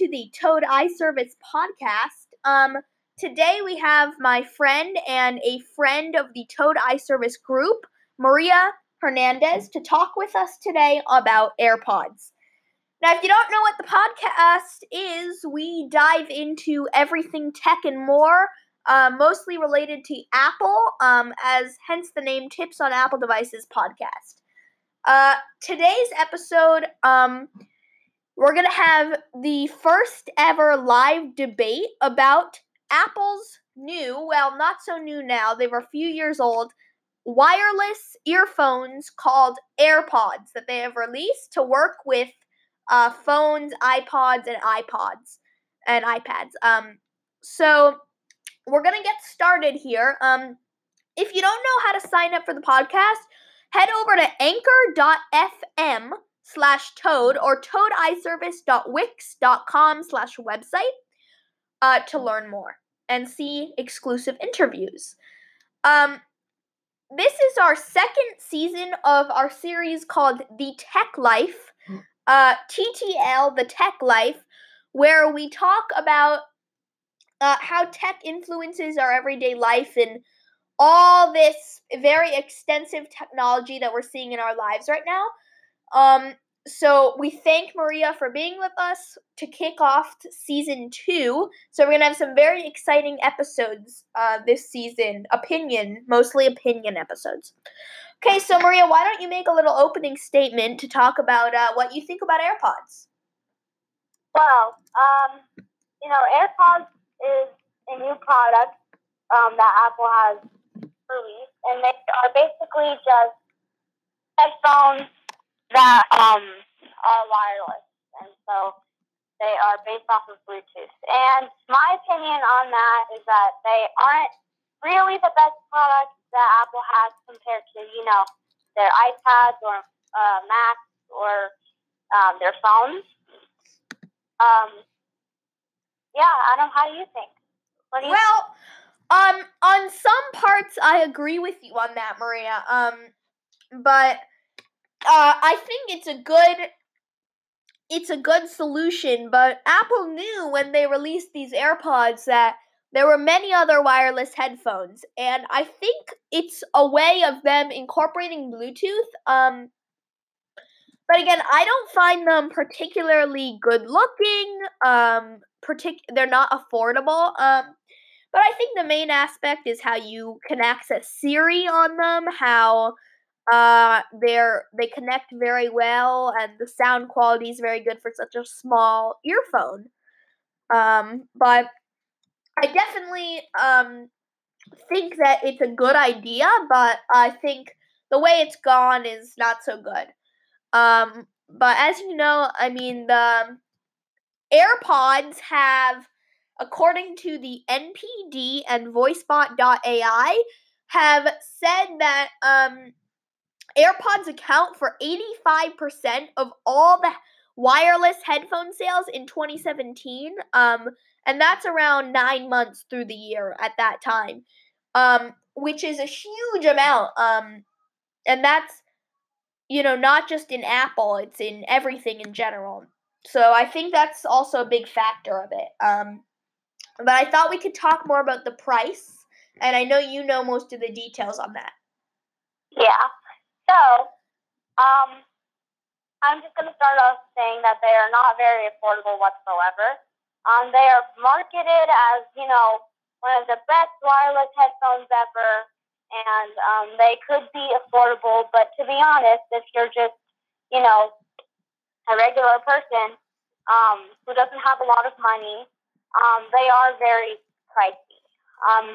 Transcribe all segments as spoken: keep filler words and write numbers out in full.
the Toad iService podcast. Um, today we have my friend and a friend of the Toad iService group, Maria Hernandez, to talk with us today about AirPods. Now, if you don't know what the podcast is, we dive into everything tech and more, uh, mostly related to Apple, um, as hence the name Tips on Apple Devices podcast. Uh, today's episode, um, we're going to have the first ever live debate about Apple's new, well, not so new now, they were a few years old, wireless earphones called AirPods that they have released to work with uh, phones, iPods, and iPods, and iPads. Um, so, we're going to get started here. Um, if you don't know how to sign up for the podcast, head over to anchor.fm slash toad or toadiservice.wix.com slash website uh, to learn more and see exclusive interviews. Um, this is our second season of our series called The Tech Life, uh, T T L, The Tech Life, where we talk about uh, how tech influences our everyday life and all this very extensive technology that we're seeing in our lives right now. Um, so we thank Maria for being with us to kick off season two. So we're going to have some very exciting episodes uh, this season. Opinion, mostly opinion episodes. Okay, so Maria, why don't you make a little opening statement to talk about uh, what you think about AirPods? Well, um, you know, AirPods is a new product um, that Apple has released, and they are basically just headphones that um, are wireless, and so they are based off of Bluetooth. And my opinion on that is that they aren't really the best product that Apple has compared to, you know, their iPads or uh, Macs or um, their phones. Um, yeah, Adam, how do you think? What do you well, um, on some parts I agree with you on that, Maria. Um, but uh, I think it's a good it's a good solution, but Apple knew when they released these AirPods that there were many other wireless headphones, and I think it's a way of them incorporating Bluetooth. Um, but again, I don't find them particularly good looking. Um, partic- they're not affordable. Um, but I think the main aspect is how you can access Siri on them, how uh, they're they connect very well, and the sound quality is very good for such a small earphone. Um, but I definitely um think that it's a good idea, but I think the way it's gone is not so good. Um, but as you know, I mean the AirPods have, according to the N P D and VoiceBot dot A I, have said that um. AirPods account for eighty-five percent of all the wireless headphone sales in twenty seventeen, um, and that's around nine months through the year at that time, um, which is a huge amount, um, and that's, you know, not just in Apple, it's in everything in general. So I think that's also a big factor of it. Um, but I thought we could talk more about the price, and I know you know most of the details on that. Yeah. So, um, I'm just going to start off saying that they are not very affordable whatsoever. Um, they are marketed as, you know, one of the best wireless headphones ever, and um, they could be affordable, but to be honest, if you're just, you know, a regular person um, who doesn't have a lot of money, um, they are very pricey. Um,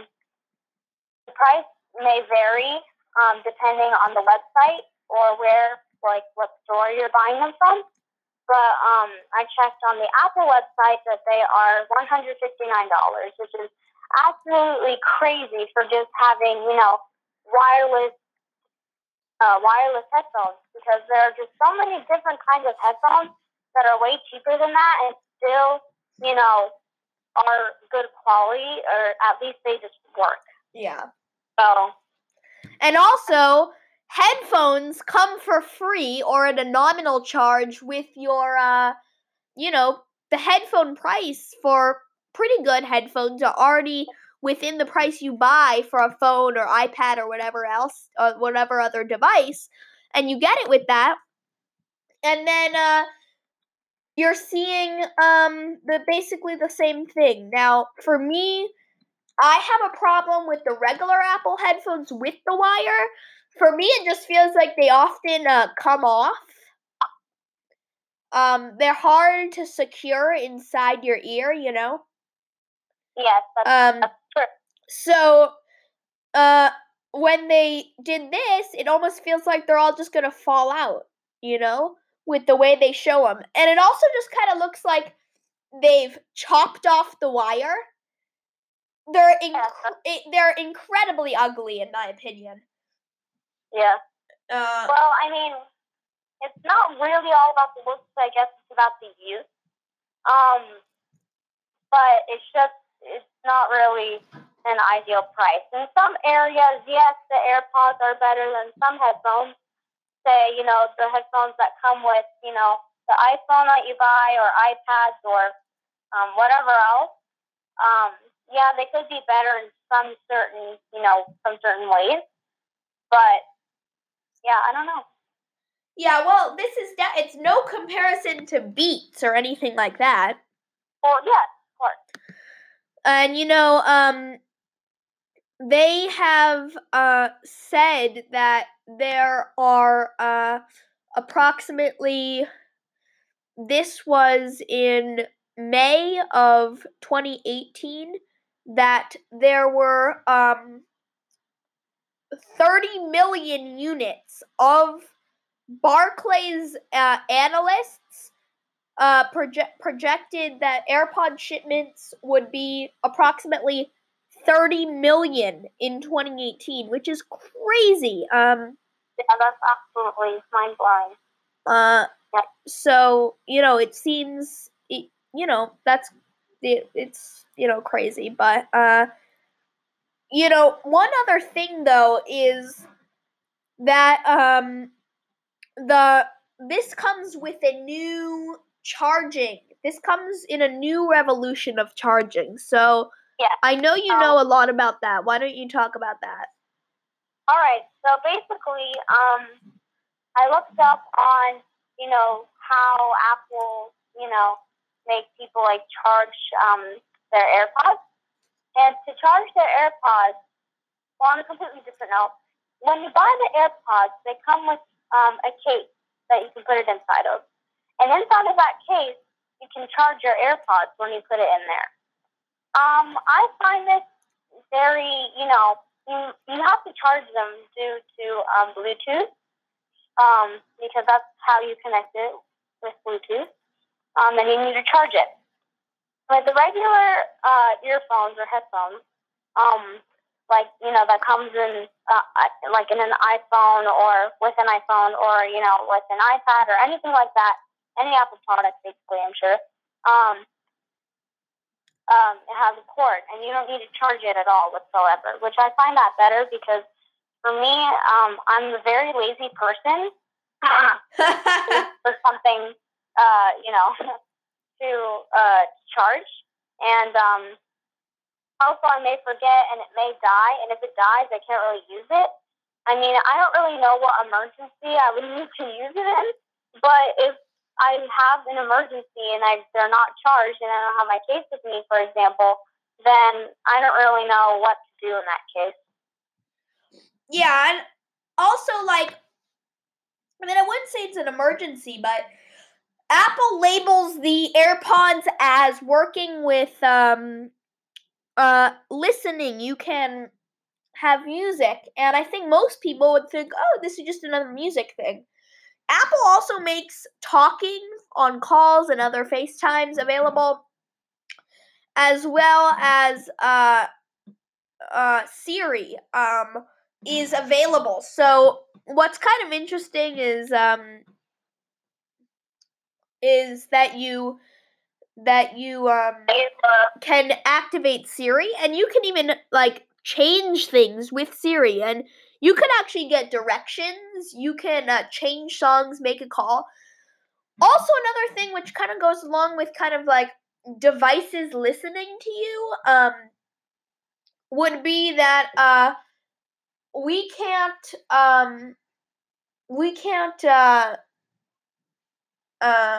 the price may vary um, depending on the website or where, like, what store you're buying them from. But um, I checked on the Apple website that they are one hundred fifty-nine dollars, which is absolutely crazy for just having, you know, wireless uh, wireless headphones, because there are just so many different kinds of headphones that are way cheaper than that and still, you know, are good quality, or at least they just work. Yeah. So. And also, headphones come for free or at a nominal charge with your, uh, you know, the headphone price for pretty good headphones are already within the price you buy for a phone or iPad or whatever else, or whatever other device, and you get it with that. And then uh, you're seeing um, the basically the same thing. Now, for me, I have a problem with the regular Apple headphones with the wire. For me, it just feels like they often uh, come off. Um, they're hard to secure inside your ear, you know? Yes, that's, Um, that's true. So, uh, when they did this, it almost feels like they're all just gonna fall out, you know? With the way they show them. And it also just kind of looks like they've chopped off the wire. They're inc- Yes, they're incredibly ugly, in my opinion. Yeah. Uh, well, I mean, it's not really all about the looks. I guess it's about the use. Um, but it's just it's not really an ideal price. In some areas, yes, the AirPods are better than some headphones. Say, you know, the headphones that come with, you know, the iPhone that you buy or iPads or um, whatever else. Um, yeah, they could be better in some certain, you know, some certain ways. But yeah, I don't know. Yeah, well, this is da- it's no comparison to Beats or anything like that. Well, yeah, of course. And you know, um, they have uh said that there are uh approximately. This was in May of twenty eighteen that there were um thirty million units of Barclays uh, analysts uh, project, projected that AirPod shipments would be approximately thirty million in twenty eighteen, which is crazy. Um, yeah, that's absolutely mind blowing. Uh, yeah. So you know, it seems it, you know that's it, it's you know crazy, but uh, you know, one other thing though is that um the this comes with a new charging. This comes in a new revolution of charging. So yeah. I know you um, know a lot about that. Why don't you talk about that? All right. So basically, um, I looked up on, you know, how Apple, you know, make people like charge um, their AirPods. And to charge their AirPods, well, on a completely different note, when you buy the AirPods, they come with um, a case that you can put it inside of. And inside of that case, you can charge your AirPods when you put it in there. Um, I find this very, you know, you, you have to charge them due to um, Bluetooth, um, because that's how you connect it with Bluetooth, um, and you need to charge it. With the regular uh, earphones or headphones, um, like, you know, that comes in, uh, like in an iPhone or with an iPhone or, you know, with an iPad or anything like that, any Apple product, basically, I'm sure, um, um, it has a cord, and you don't need to charge it at all whatsoever, which I find that better because for me, um, I'm a very lazy person. For something, uh, you know, to uh, charge, and um, also I may forget, and it may die, and if it dies, I can't really use it. I mean, I don't really know what emergency I would need to use it in, but if I have an emergency and I, they're not charged and I don't have my case with me, for example, then I don't really know what to do in that case. Yeah, and also, like, I mean, I wouldn't say it's an emergency, but Apple labels the AirPods as working with um, uh, listening. You can have music, and I think most people would think, oh, this is just another music thing. Apple also makes talking on calls and other FaceTimes available, as well as uh, uh, Siri um, is available. So what's kind of interesting is um, is that you that you um, can activate Siri, and you can even like change things with Siri, and you can actually get directions. You can uh, change songs, make a call. also another thing which kind of goes along with kind of like devices listening to you um, would be that uh, we can't um, we can't uh, uh,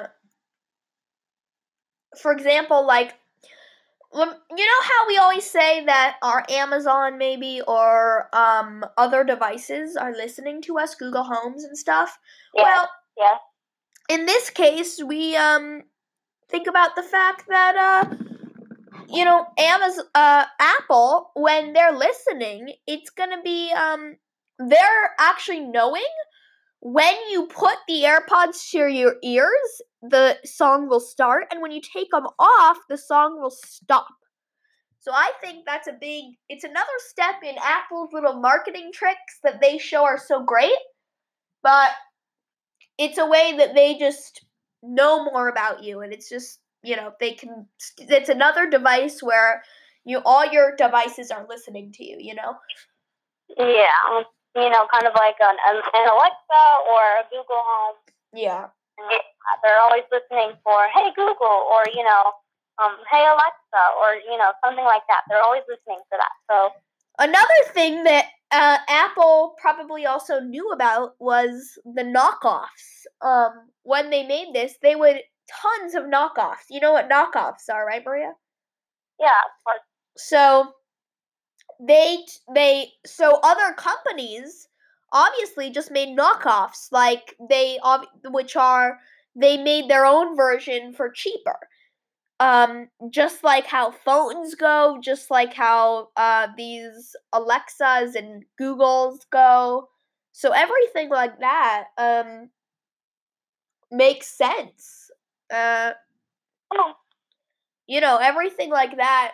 for example, like, you know how we always say that our Amazon maybe or um, other devices are listening to us, Google Homes and stuff? Yeah. Well, yeah. in this case, we um, think about the fact that, uh, you know, Amazon, uh, Apple, when they're listening, it's going to be, um, they're actually knowing when you put the AirPods to your ears, the song will start, and when you take them off, the song will stop. So I think that's a big, it's another step in Apple's little marketing tricks that they show are so great, but it's a way that they just know more about you, and it's just, you know, they can, it's another device where you, all your devices are listening to you, you know? Yeah. You know, kind of like an, an Alexa or a Google Home. Yeah. They're always listening for, hey, Google, or, you know, um, hey, Alexa, or, you know, something like that. They're always listening for that. So another thing that uh, Apple probably also knew about was the knockoffs. Um, when they made this, they would, tons of knockoffs. You know what knockoffs are, right, Maria? Yeah, of course. So they they so other companies obviously just made knockoffs, like they which are they made their own version for cheaper. Um, just like how phones go, just like how uh, these Alexas and Googles go. So everything like that um, makes sense. Uh, you know, everything like that.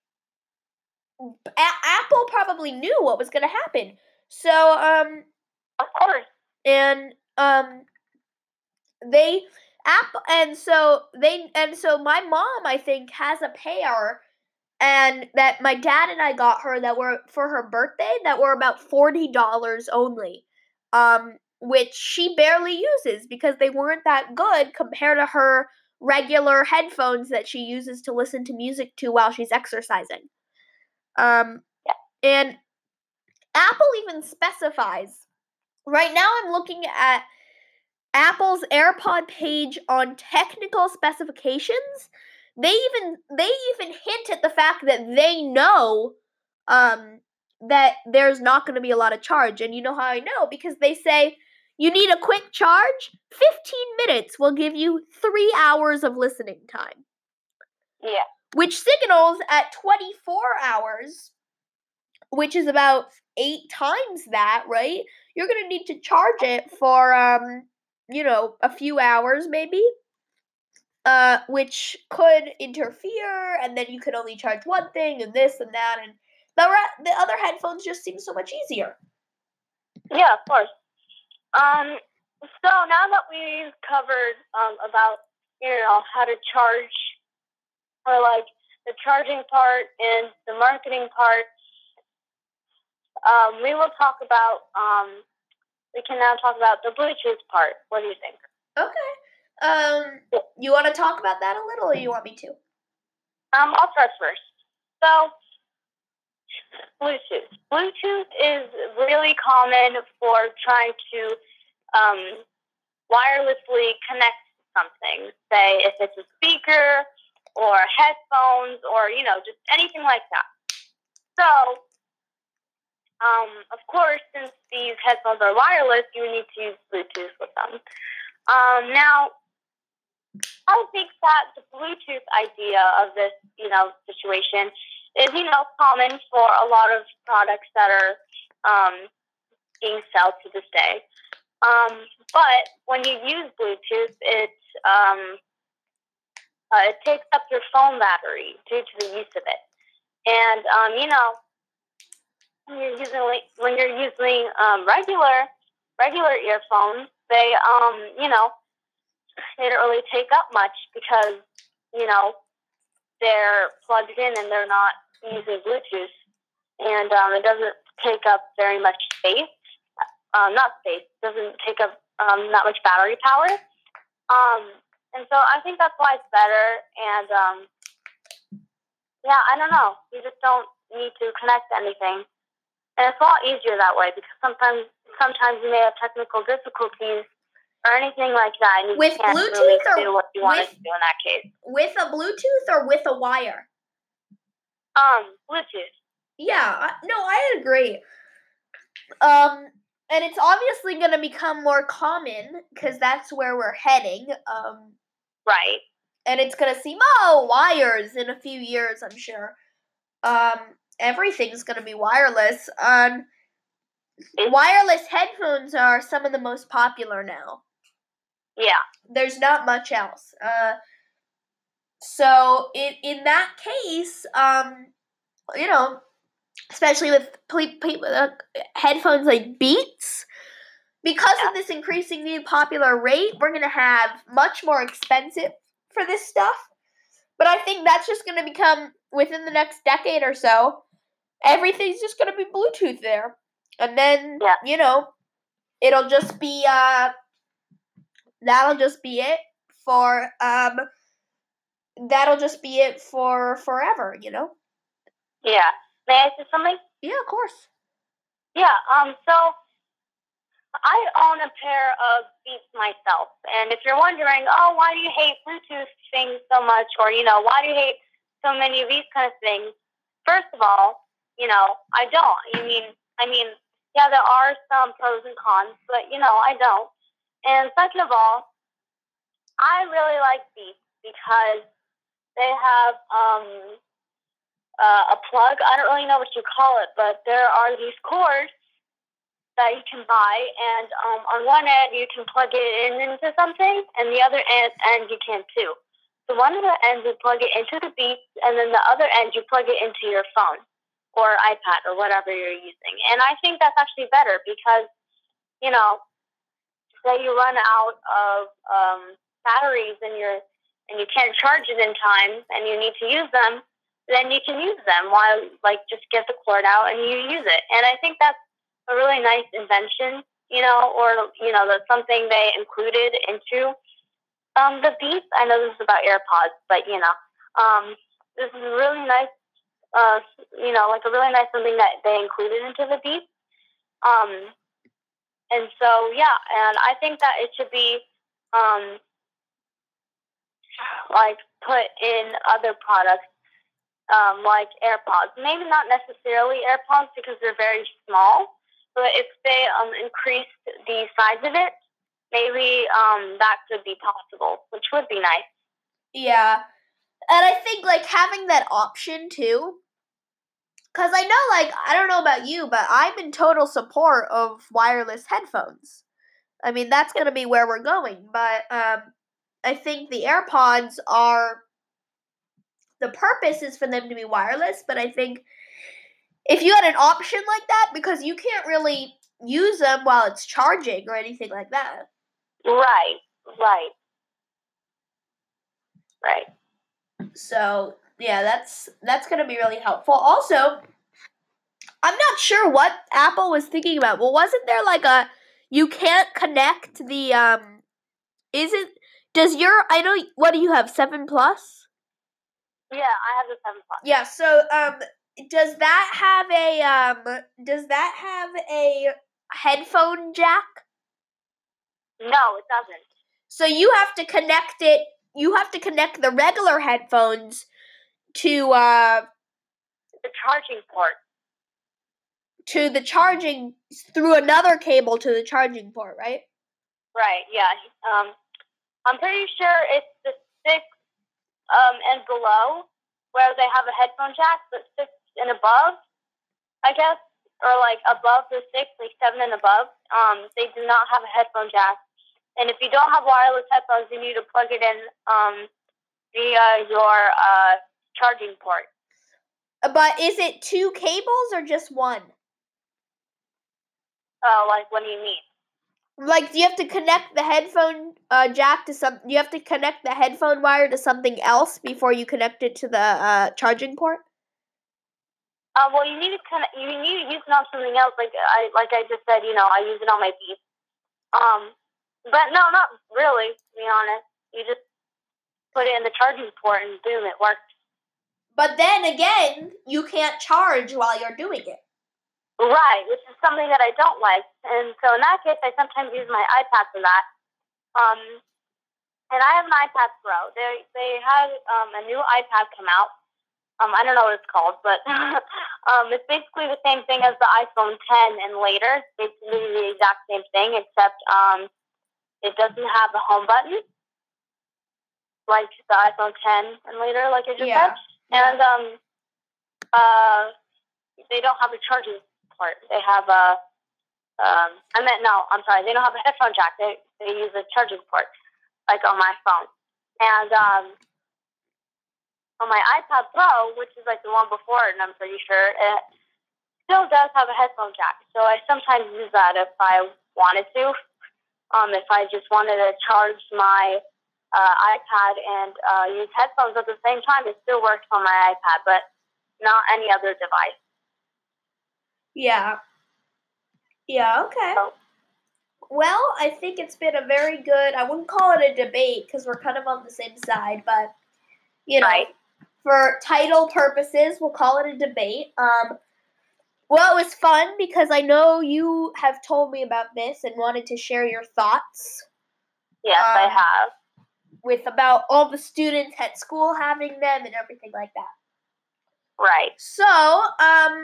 A- Apple probably knew what was going to happen. So, um, of course. And um, they app and so they and so my mom, I think, has a pair, and that my dad and I got her that were for her birthday that were about forty dollars only, um, which she barely uses because they weren't that good compared to her regular headphones that she uses to listen to music to while she's exercising. Um, yeah. And Apple even specifies. Right now, I'm looking at Apple's AirPod page on technical specifications. They even they even hint at the fact that they know um, that there's not going to be a lot of charge. And you know how I know? Because they say you need a quick charge. fifteen minutes will give you three hours of listening time. Yeah. Which signals at twenty-four hours, which is about eight times that, right? You're going to need to charge it for um you know, a few hours maybe, uh, which could interfere, and then you could only charge one thing and this and that, and the re- the other headphones just seem so much easier. Yeah, of course. Um, so now that we've covered um about, you know, how to charge, or like the charging part and the marketing part, um, we will talk about um. We can now talk about the Bluetooth part. What do you think? Okay. Um, you want to talk about that a little, or you want me to? Um, I'll start first. So, Bluetooth. Bluetooth is really common for trying to um, wirelessly connect something. Say if it's a speaker or headphones or, you know, just anything like that. So, um, of course, since these headphones are wireless, you need to use Bluetooth with them. Um, now, I think that the Bluetooth idea of this, you know, situation is, you know, common for a lot of products that are um, being sold to this day. Um, but when you use Bluetooth, it um, uh, it takes up your phone battery due to the use of it. And um, you know, when you're using when you're using um, regular regular earphones, they um, you know, they don't really take up much because, you know, they're plugged in and they're not using Bluetooth, and um, it doesn't take up very much space. Um, not space, doesn't take up um, not much battery power. Um, and so I think that's why it's better. And um, yeah, I don't know. You just don't need to connect to anything, and it's a lot easier that way because sometimes sometimes you may have technical difficulties or anything like that, and you with can't Bluetooth really or do what you want with, to do in that case. With a Bluetooth or with a wire? Um, Bluetooth. Yeah, no, I agree. Um, and it's obviously going to become more common because that's where we're heading. Um, right. And it's going to seem, oh, wires in a few years, I'm sure. Um, everything's going to be wireless. Um, wireless headphones are some of the most popular now. Yeah. There's not much else. Uh, so in in that case, um, you know, especially with ple- pe- uh, headphones like Beats, because yeah. of this increasingly popular rate, we're going to have much more expensive for this stuff. But I think that's just going to become, within the next decade or so, everything's just going to be Bluetooth there. And then, yeah. you know, it'll just be, uh, that'll just be it for, um, that'll just be it for forever, you know? Yeah. May I say something? Yeah, of course. Yeah, um, so I own a pair of Beats myself. And if you're wondering, oh, why do you hate Bluetooth things so much? Or, you know, why do you hate so many of these kind of things? First of all, you know, I don't. I mean, I mean, yeah, there are some pros and cons, but, you know, I don't. And second of all, I really like Beats because they have um, uh, a plug. I don't really know what you call it, but there are these cords that you can buy, and um, on one end you can plug it in into something, and the other end, end you can too. So one of the ends you plug it into the Beats, and then the other end you plug it into your phone or iPad or whatever you're using. And I think that's actually better because, you know, say you run out of um, batteries and you're and you can't charge it in time, and you need to use them, then you can use them while, like, just get the cord out and you use it. And I think that's a really nice invention, you know, or, you know, that's something they included into um, the Beats. I know this is about AirPods, but, you know, um, this is a really nice, uh, you know, like a really nice something that they included into the Beats. Um, and so, yeah, and I think that it should be, um, like, put in other products, um, like AirPods. Maybe not necessarily AirPods because they're very small, but if they um, increased the size of it, maybe um, that could be possible, which would be nice. Yeah. And I think, like, having that option, too, because I know, like, I don't know about you, but I'm in total support of wireless headphones. I mean, that's going to be where we're going. But um, I think the AirPods are, the purpose is for them to be wireless, but I think if you had an option like that, because you can't really use them while it's charging or anything like that. Right, right, right. So, yeah, that's that's going to be really helpful. Also, I'm not sure what Apple was thinking about. Well, wasn't there like a, you can't connect the, um, is it, does your, I know, what do you have, seven Plus? Yeah, I have the seven Plus. Yeah, so, um, does that have a, um, does that have a headphone jack? No, it doesn't. So you have to connect it, you have to connect the regular headphones to, uh, the charging port. To the charging, through another cable to the charging port, right? Right, yeah. Um, I'm pretty sure it's the six um, and below where they have a headphone jack, but six and above, I guess, or like above the six, like seven and above, um, they do not have a headphone jack. And if you don't have wireless headphones, you need to plug it in um, via your uh, charging port. But is it two cables or just one? Oh, uh, like what do you mean? Like, do you have to connect the headphone uh, jack to some? You have to connect the headphone wire to something else before you connect it to the uh, charging port. Uh, well, you need to connect. You need to use it on something else. Like I, like I just said, you know, I use it on my Beats. Um, But no, not really, to be honest. You just put it in the charging port and boom, it works. But then again, you can't charge while you're doing it. Right, which is something that I don't like. And so in that case, I sometimes use my iPad for that. Um, and I have an iPad Pro. They they had um, a new iPad come out. Um, I don't know what it's called, but um, it's basically the same thing as the iPhone ten and later. It's basically the exact same thing, except um, it doesn't have the home button like the iPhone ten and later, like I just Yeah. said. And um, uh, they don't have a charging port. They have a, um, I meant, no, I'm sorry, they don't have a headphone jack. They, they use a charging port, like on my phone. And um, on my iPad Pro, which is like the one before it, and I'm pretty sure, it still does have a headphone jack. So I sometimes use that if I wanted to. Um, if I just wanted to charge my uh, iPad and uh, use headphones at the same time, it still works on my iPad, but not any other device. Yeah. Yeah, okay. So, well, I think it's been a very good, I wouldn't call it a debate because we're kind of on the same side, but, you know, right. for title purposes, we'll call it a debate. Um, well, it was fun because I know you have told me about this and wanted to share your thoughts. Yes, um, I have. With about all the students at school having them and everything like that. Right. So, um,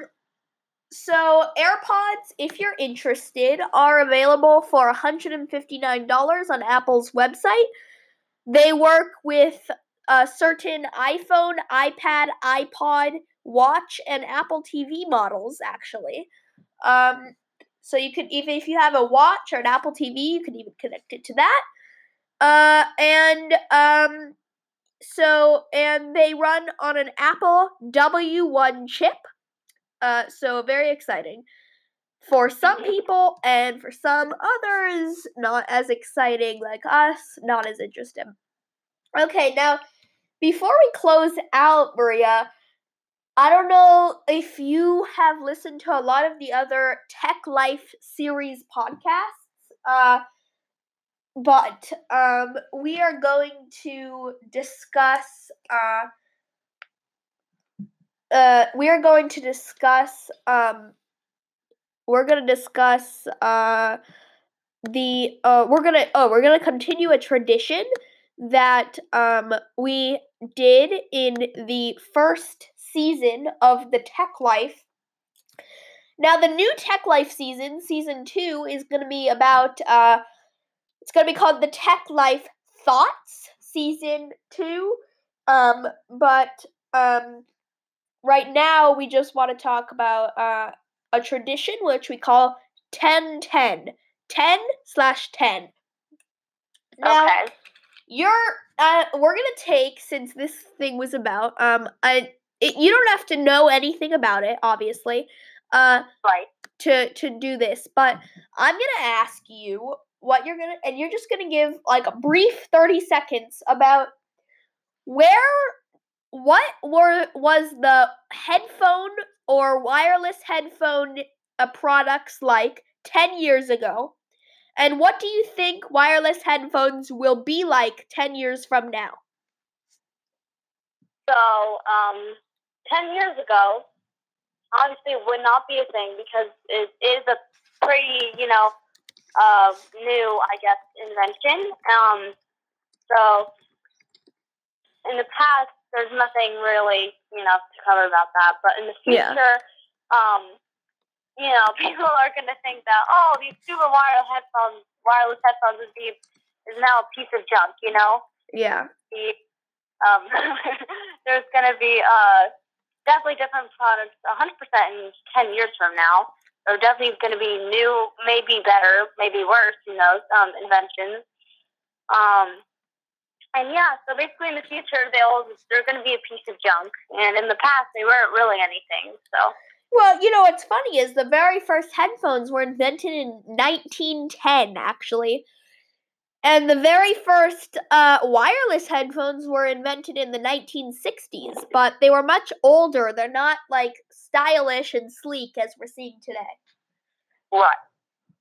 so AirPods, if you're interested, are available for one hundred fifty-nine dollars on Apple's website. They work with a certain iPhone, iPad, iPod, Watch, and Apple T V models, actually. Um, so you could, even if you have a Watch or an Apple T V, you could even connect it to that. Uh, and, um, so, and they run on an Apple W one chip. Uh, so very exciting. For some people, and for some others, not as exciting like us, not as interesting. Okay, now, before we close out, Maria, I don't know if you have listened to a lot of the other Tech Life series podcasts, uh, but um, we are going to discuss, uh, uh, we are going to discuss, um, we're going to discuss, uh, the, uh, we're gonna, oh, we're gonna continue a tradition that, um, we did in the first season of the Tech Life. Now, the new Tech Life season, season two, is gonna be about, uh, it's gonna be called the Tech Life Thoughts, season two, um, but, um, right now, we just want to talk about, uh, a tradition which we call ten ten. ten slash ten. Now, okay. you're, uh, we're gonna take, since this thing was about, um, I, it, you don't have to know anything about it, obviously, uh, Right. to, to do this, but I'm gonna ask you what you're gonna, and you're just gonna give, like, a brief thirty seconds about where, what were, was the headphone or wireless headphone uh, products like ten years ago, and what do you think wireless headphones will be like ten years from now? So, um, ten years ago, obviously it would not be a thing because it is a pretty, you know, uh, new, I guess, invention. Um, so, in the past, there's nothing really, you know, to cover about that. But in the Yeah. future, um, you know, people are going to think that, oh, these super wireless headphones, wireless headphones is, the, is now a piece of junk, you know? Yeah. The, um, there's going to be uh, definitely different products one hundred percent in ten years from now. There definitely going to be new, maybe better, maybe worse, who knows, um, inventions. Um, and yeah, so basically in the future, they'll, they're going to be a piece of junk. And in the past, they weren't really anything, so... Well, you know what's funny is the very first headphones were invented in nineteen ten, actually. And the very first uh, wireless headphones were invented in the nineteen sixties, but they were much older. They're not, like, stylish and sleek as we're seeing today. Right.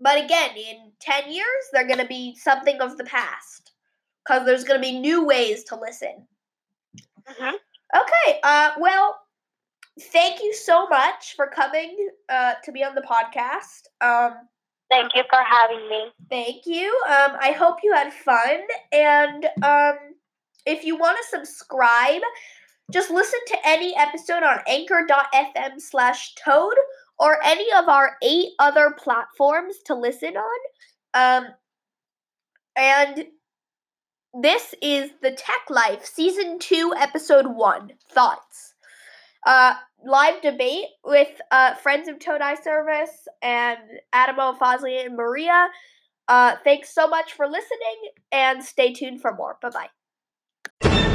But again, in ten years, they're going to be something of the past. Because there's going to be new ways to listen. Mm-hmm. Okay, uh, well, thank you so much for coming uh, to be on the podcast. Um, Thank you for having me. Thank you. Um, I hope you had fun. And um, if you want to subscribe, just listen to any episode on anchor.fm slash toad or any of our eight other platforms to listen on. Um, and this is The Tech Life, Season two, Episode one, Thoughts. Uh, live debate with uh, friends of Toad Eye Service and Adamo, Fazli, and Maria. Uh, thanks so much for listening, and stay tuned for more. Bye-bye.